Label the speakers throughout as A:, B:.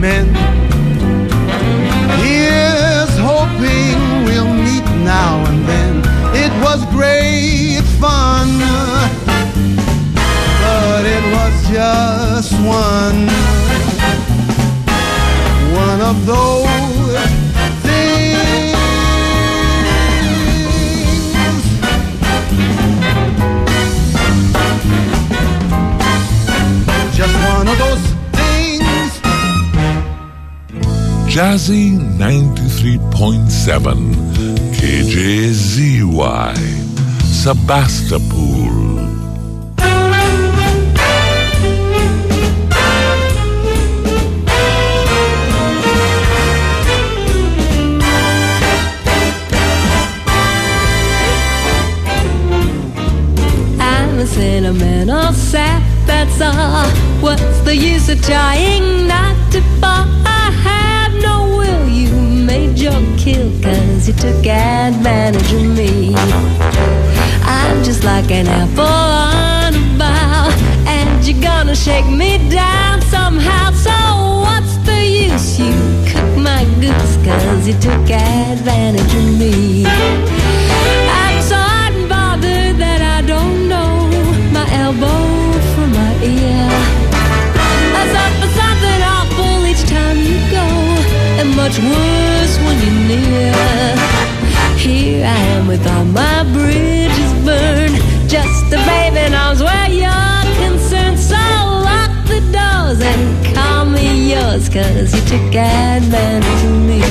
A: men. Here's hoping we'll meet now and then. It was great fun, but it was just one of those things. Just one of those things.
B: Jazzy 93.7 KJZY Sebastopol.
C: Sentimental sap, that's all. What's the use of trying not to fall? I have no will, you made your kill, 'cause you took advantage of me. I'm just like an apple on a bough, and you're gonna shake me down somehow. So what's the use? You cooked my goose, 'cause you took advantage of me. I'm so hot and bothered that I don't know my elbow from my ear. I suffer something awful each time you go, and much worse when you're near. Here I am with all my bridges burned, just a baby in arms where you're concerned. So lock the doors and call me yours, 'cause you took advantage of me.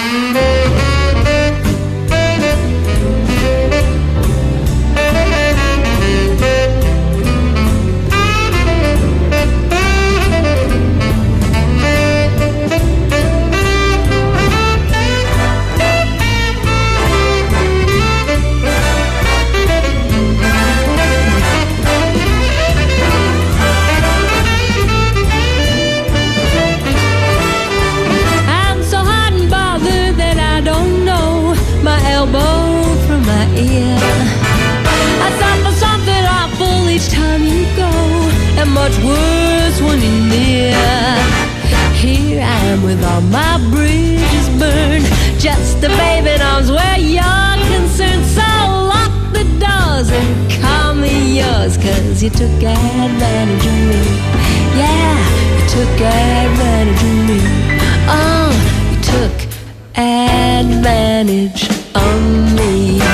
C: I suffer something awful each time you go, and much worse when you're near. Here I am with all my bridges burned, just a baby in arms where you're concerned. So lock the doors and call me yours, 'cause you took advantage of me. Yeah, you took advantage of me. Oh, you took advantage of me.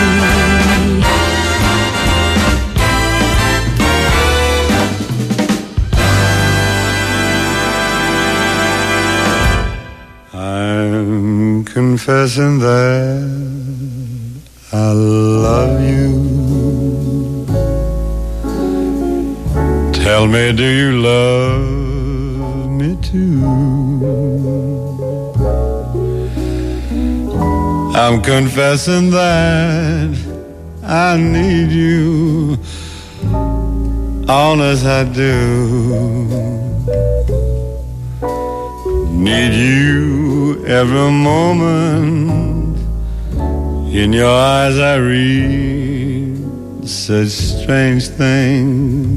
A: I'm confessing that I love you. Tell me, do you love me too? I'm confessing that I need you, honest I do. Need you every moment. In your eyes I read such strange things,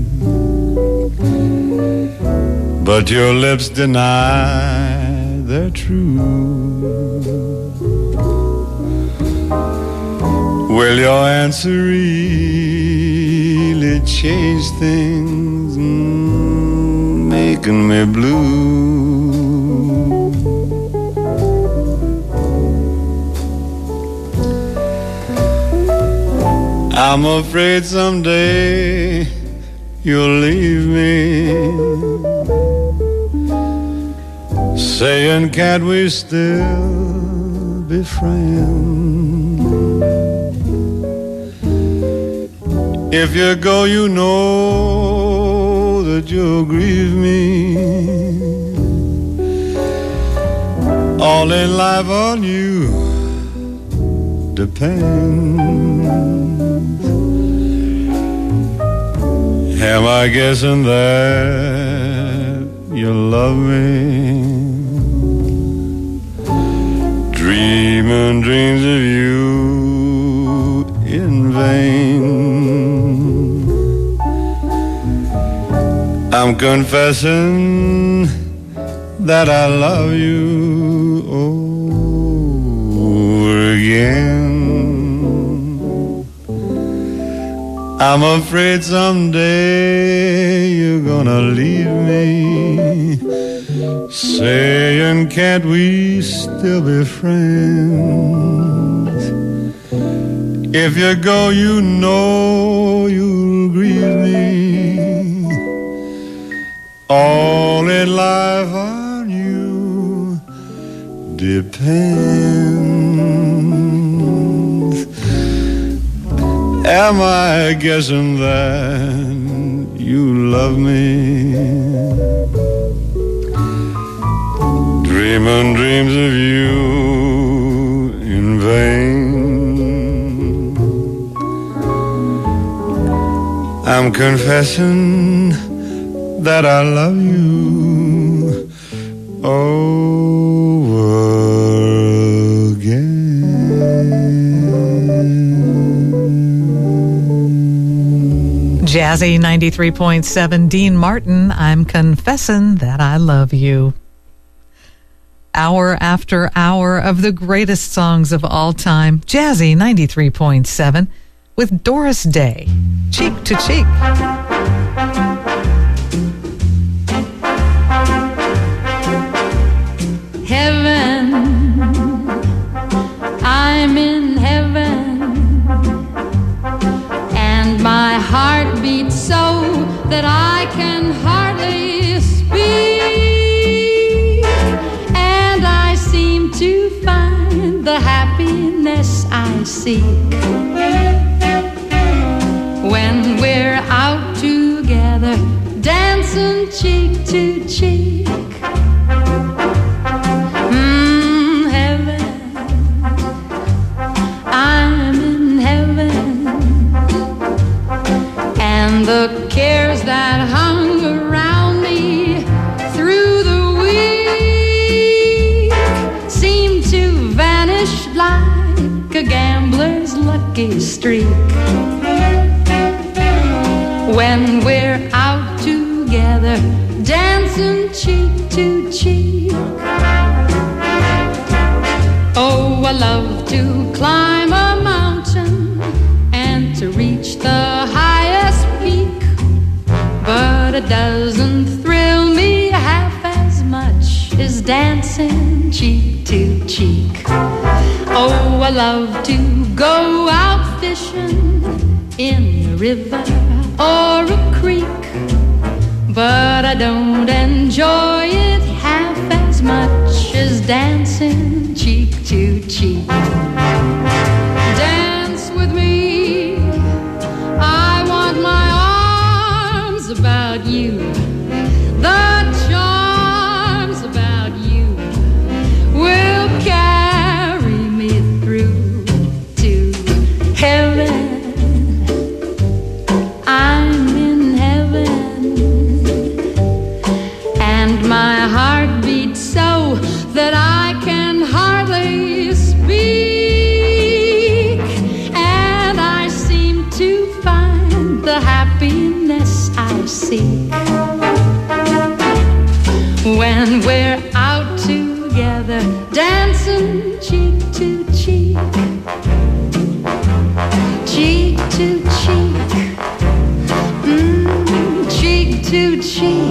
A: but your lips deny they're true. Will your answer really change things, making me blue? I'm afraid someday you'll leave me, saying can't we still be friends? If you go, you know that you'll grieve me. All in life on you depends. Am I guessing that you love me? Dreaming dreams of you in vain. I'm confessing that I love you over again. I'm afraid someday you're gonna leave me, saying can't we still be friends? If you go, you know you'll grieve me. All in life on you depends. Am I guessing that you love me? Dreaming dreams of you in vain. I'm confessing that I love you over again.
B: Jazzy 93.7, Dean Martin, I'm confessing that I love you. Hour after hour of the greatest songs of all time. Jazzy 93.7 with Doris Day, Cheek to Cheek.
C: Heaven, I'm in heaven, and my heart beats so that I can hardly speak, and I seem to find the happiness I seek when we're out together, dancing cheek to cheek. Heaven, I'm in heaven, and the cares that hung around me through the week seem to vanish like a gambler's lucky streak when we're out together, dancing cheek to cheek. Oh, I love to climb a mountain and to reach the highest peak, but it doesn't thrill me half as much as dancing cheek to cheek. Oh, I love to go out fishing in a river or a creek, but I don't enjoy it half as much as dancing cheek to cheek. Dance with me, I want my arms about you, the charms about you will carry me through to heaven. I'm in heaven, and my heart beats so that I can hardly speak, and I seem to find the happiness I seek when we're out together, dancing cheek to cheek, cheek to cheek, cheek to cheek.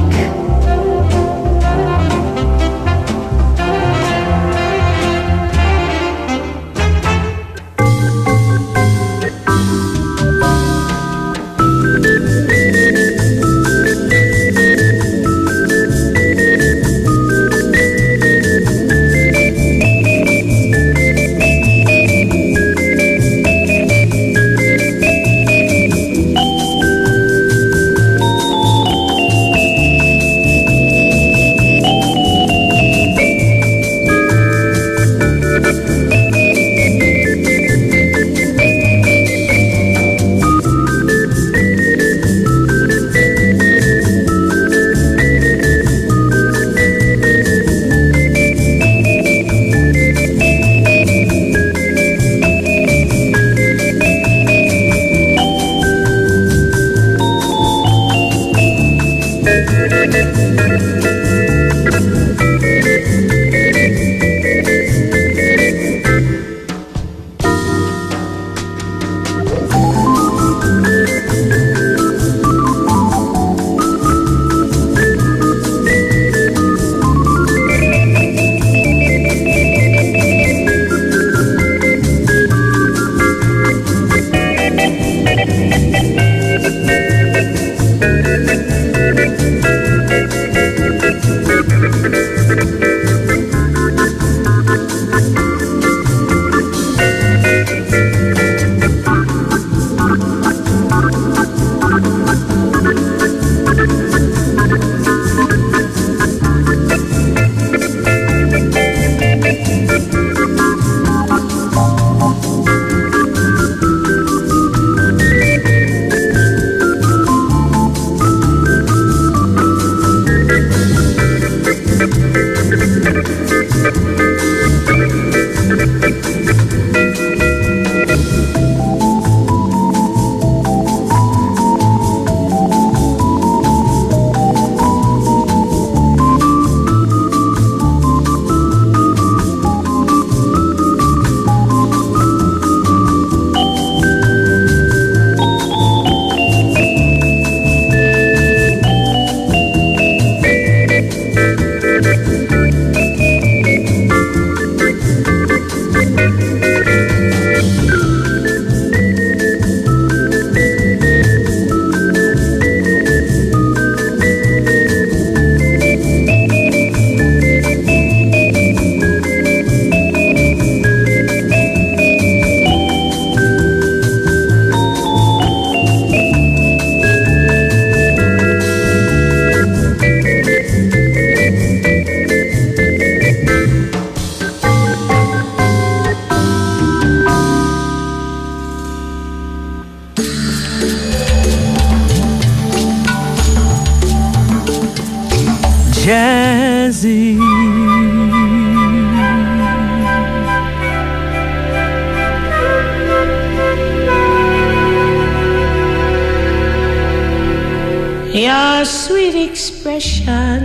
D: Your sweet expression,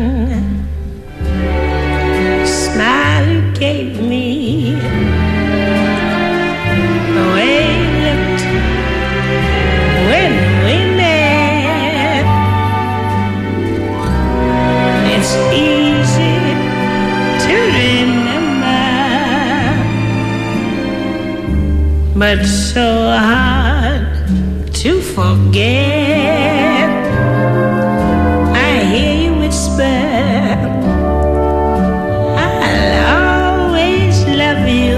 D: smile you gave me, the way you looked when we met. It's easy to remember, but so hard to forget. I'll always love you.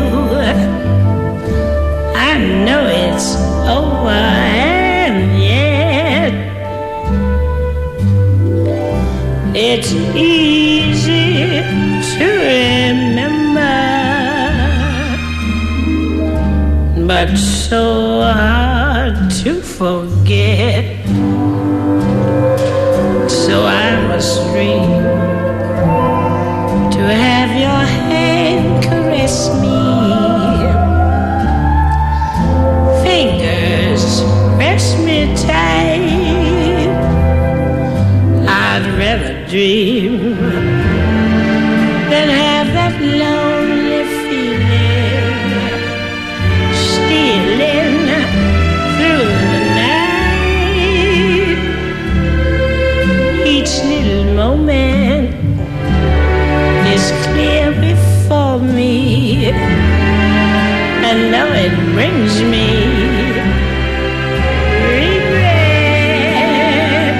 D: I know it's over and yet it's easy to remember, but so hard to forget. So I must dream to have your hand caress me, fingers press me tight. I'd rather dream than have that lonely feeling stealing through the night. Each little moment is clear before me, and now it brings me regret.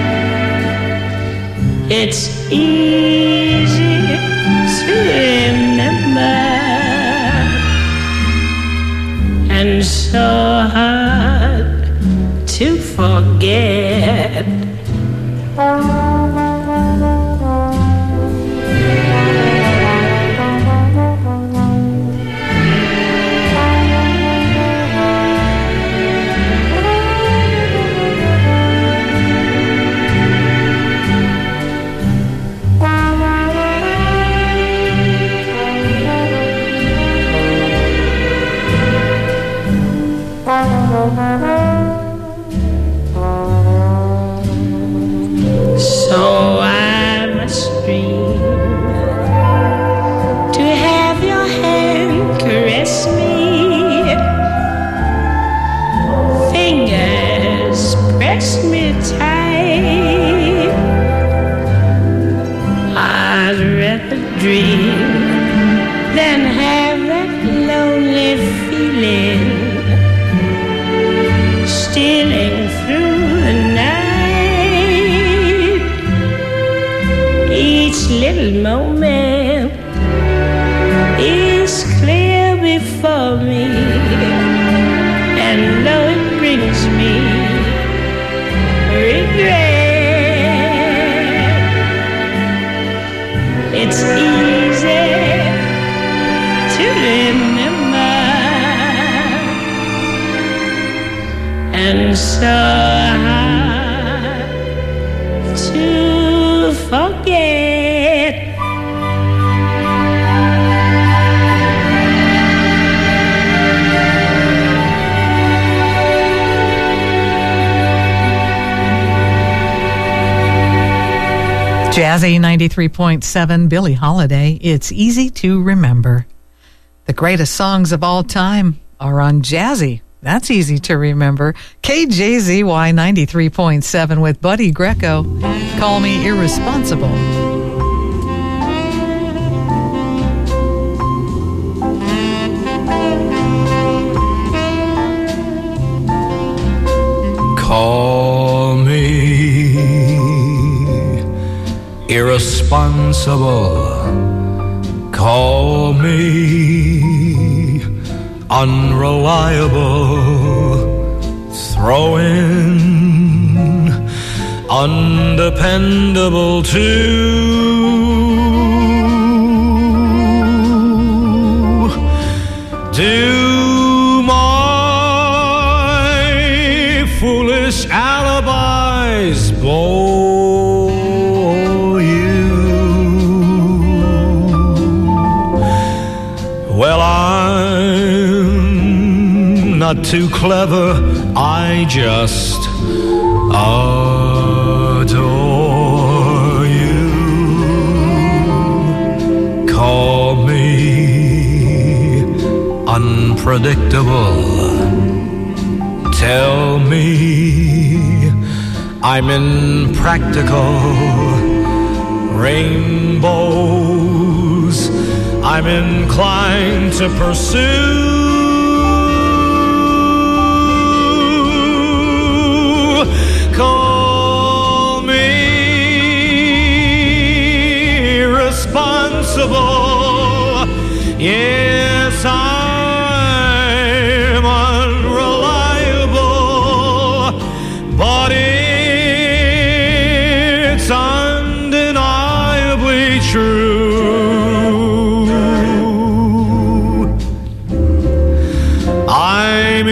D: It's easy to remember and so hard to forget. So I must dream to have your hand caress me, fingers press me tight. I'd rather dream than have that lonely feeling stealing through the night. Each little moment is clear before me, and though it brings me regret, it's easy to remember and so hard to forget.
B: Jazzy 93.7, Billie Holiday, It's Easy to Remember. The greatest songs of all time are on Jazzy. That's easy to remember. KJZY 93.7 with Buddy Greco. Call Me Irresponsible.
E: Call me irresponsible. Call me unreliable. Throw in undependable too. Do my foolish alibis bore you? not too clever, I just adore you. Call me unpredictable. Tell me I'm impractical. Rainbows I'm inclined to pursue. Call me responsible. Yes, I'm unreliable, but it's undeniably true. I'm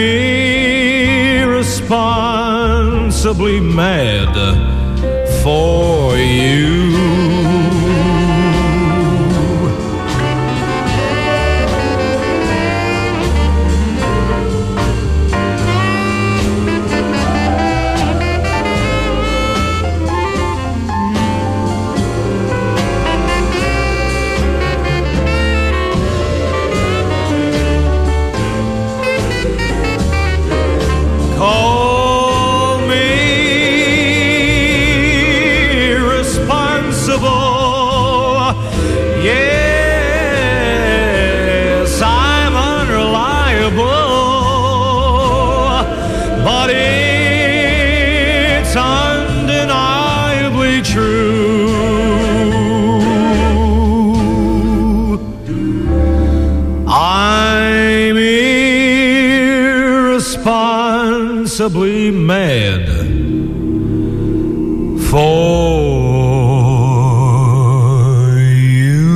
E: irresponsibly mad for you. Call me responsible. Yes, I'm unreliable, but it's undeniably true. I'm irresponsibly mad for you.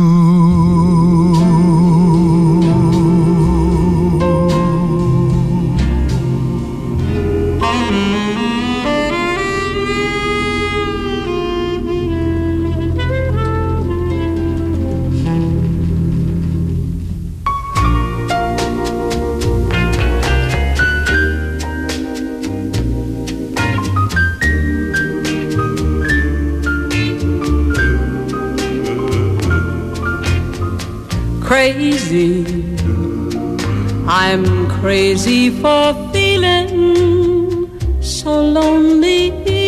C: Crazy, I'm crazy for feeling so lonely.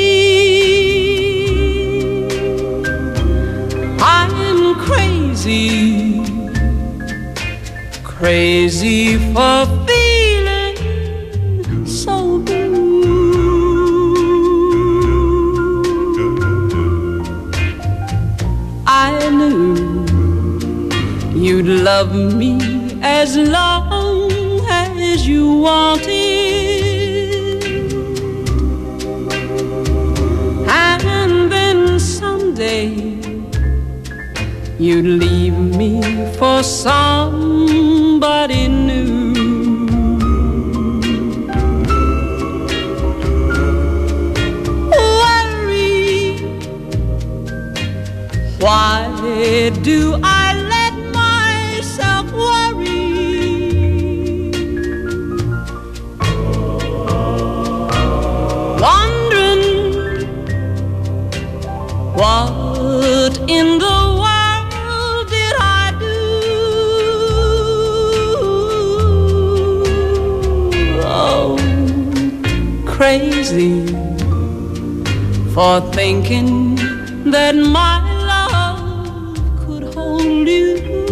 C: I'm crazy, crazy for feeling so blue. I knew you'd love me as long as you wanted, and then someday you'd leave me for somebody new. Worry, why do I what in the world did I do? Oh, crazy for thinking that my love could hold you.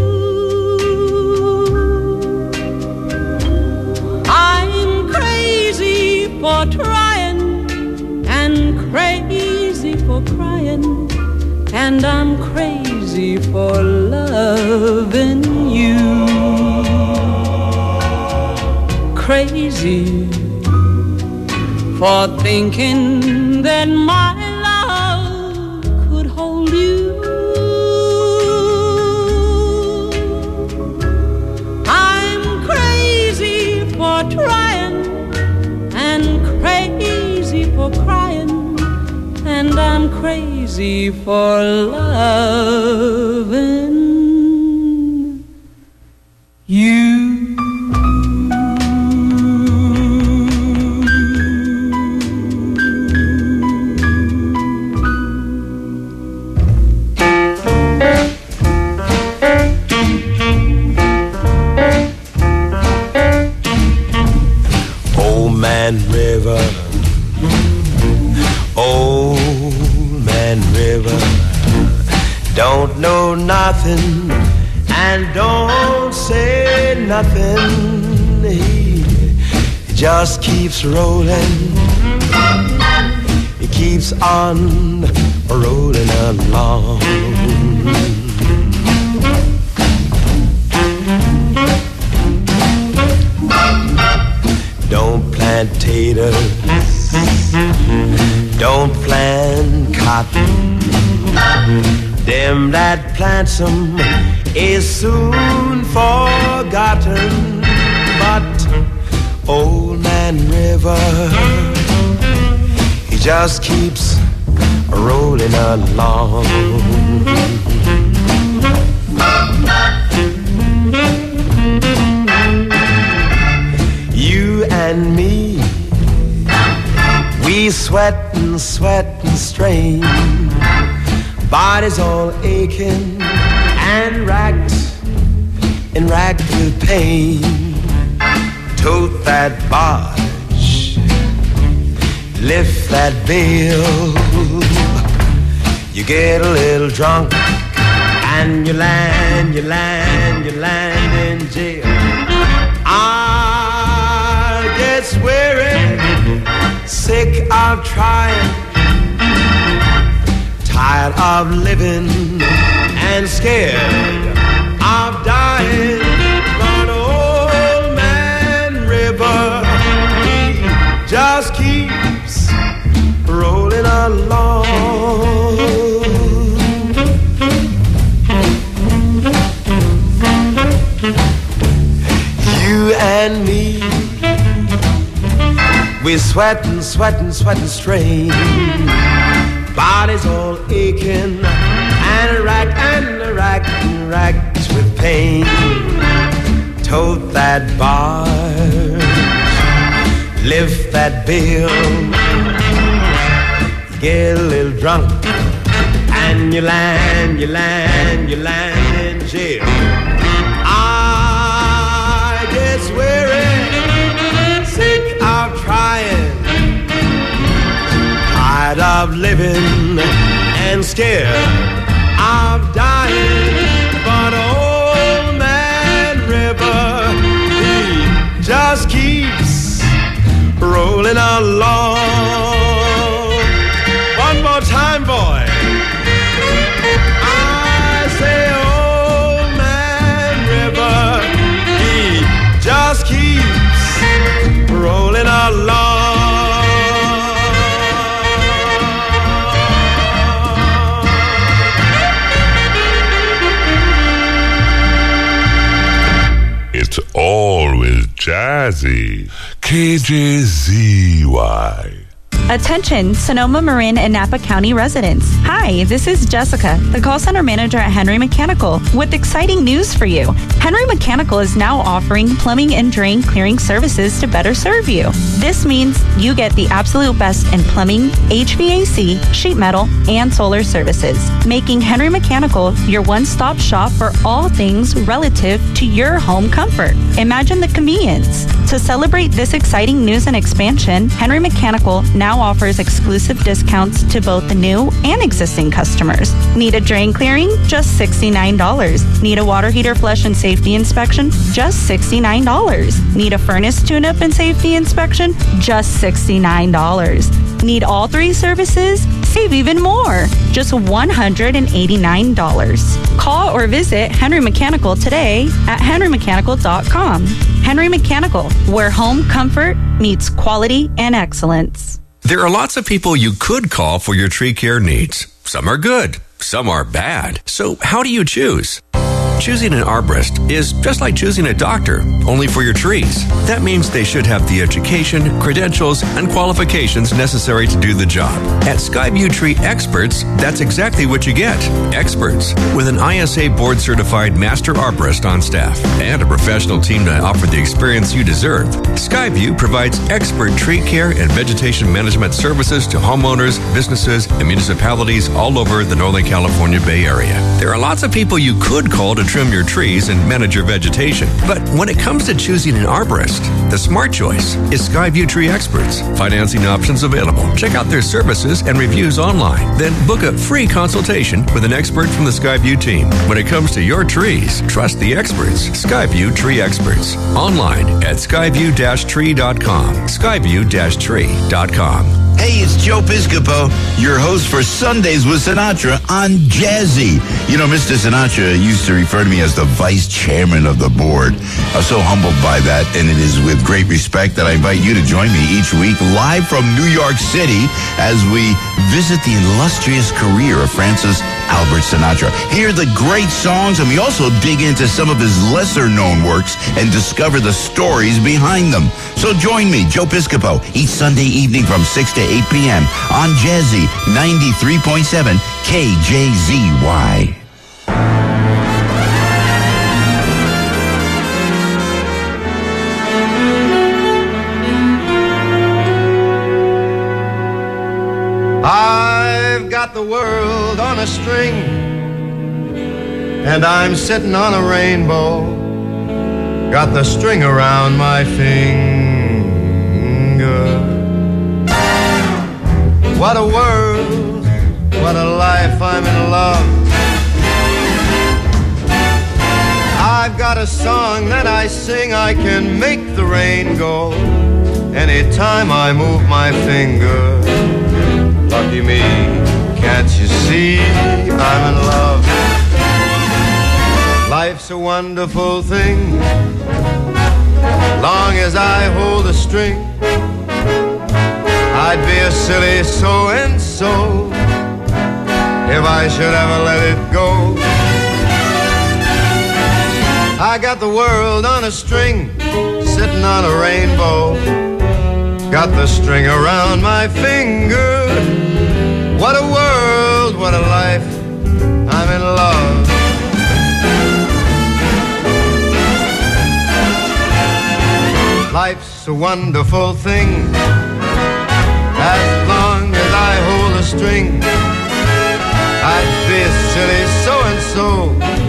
C: I'm crazy for trying and crazy for crying, and I'm crazy for loving you. Crazy for thinking that my love could hold you. I'm crazy for trying and crazy for crying, and I'm crazy for loving you.
A: nothing and don't say nothing. He just keeps rolling. He keeps on rolling along. Don't plant taters, don't plant cotton. Them that plants 'em is soon forgotten. But Old Man River, he just keeps rolling along. You and me, we sweat and strain, bodies all aching and racked with pain. Tote that barge, lift that bale. You get a little drunk and you land in jail. I get weary, sick of trying, tired of living and scared of dying. But Old Man River, he just keeps rolling along. You and me, we sweat and strain, bodies all aching and racked with pain. Tote that barge, lift that bill, get a little drunk and you land in jail. I get weary, sick of trying, tired of living and scared of dying. But Old Man River, he just keeps rolling along. One more time, boy. I say Old Man River, he just keeps rolling along.
F: It's always jazzy. KJZY.
G: Attention, Sonoma Marin and Napa County residents. Hi, this is Jessica, the call center manager at Henry Mechanical, with exciting news for you. Henry Mechanical is now offering plumbing and drain clearing services to better serve you. This means you get the absolute best in plumbing, HVAC, sheet metal, and solar services, making Henry Mechanical your one-stop shop for all things relative to your home comfort. Imagine the convenience. To celebrate this exciting news and expansion, Henry Mechanical now offers exclusive discounts to both the new and existing customers. Need a drain clearing? Just $69. Need a water heater flush and safety inspection? Just $69. Need a furnace tune-up and safety inspection? Just $69. Need all three services? Save even more. Just $189. Call or visit Henry Mechanical today at henrymechanical.com. Henry Mechanical, where home comfort meets quality and excellence.
H: There are lots of people you could call for your tree care needs. Some are good, some are bad. So how do you choose? Choosing an arborist is just like choosing a doctor, only for your trees. That means they should have the education, credentials, and qualifications necessary to do the job. At Skyview Tree Experts, that's exactly what you get. Experts with an ISA board-certified master arborist on staff and a professional team to offer the experience you deserve. Skyview provides expert tree care and vegetation management services to homeowners, businesses, and municipalities all over the Northern California Bay Area. There are lots of people you could call to trim your trees and manage your vegetation. But when it comes to choosing an arborist, the smart choice is Skyview Tree Experts. Financing options available. Check out their services and reviews online. Then book a free consultation with an expert from the Skyview team. When it comes to your trees, trust the experts. Skyview Tree Experts. Online at skyview-tree.com. Skyview-tree.com.
I: Hey, it's Joe Piscopo, your host for Sundays with Sinatra on Jazzy. You know, Mr. Sinatra used to refer to me as the vice chairman of the board. I'm so humbled by that, and it is with great respect that I invite you to join me each week live from New York City as we visit the illustrious career of Francis Albert Sinatra. Hear the great songs, and we also dig into some of his lesser-known works and discover the stories behind them. So join me, Joe Piscopo, each Sunday evening from 6 to 8 p.m. on Jazzy 93.7 KJZY.
A: I've got the world on a string, and I'm sitting on a rainbow. Got the string around my finger. What a world, what a life, I'm in love. I've got a song that I sing, I can make the rain go anytime I move my finger. Lucky me, can't you see I'm in love? Life's a wonderful thing, long as I hold a string. I'd be a silly so-and-so if I should ever let it go. I got the world on a string, sitting on a rainbow. Got the string around my finger. What a world, what a life, I'm in love. Life's a wonderful thing, as long as I hold a string. I'd be a silly so-and-so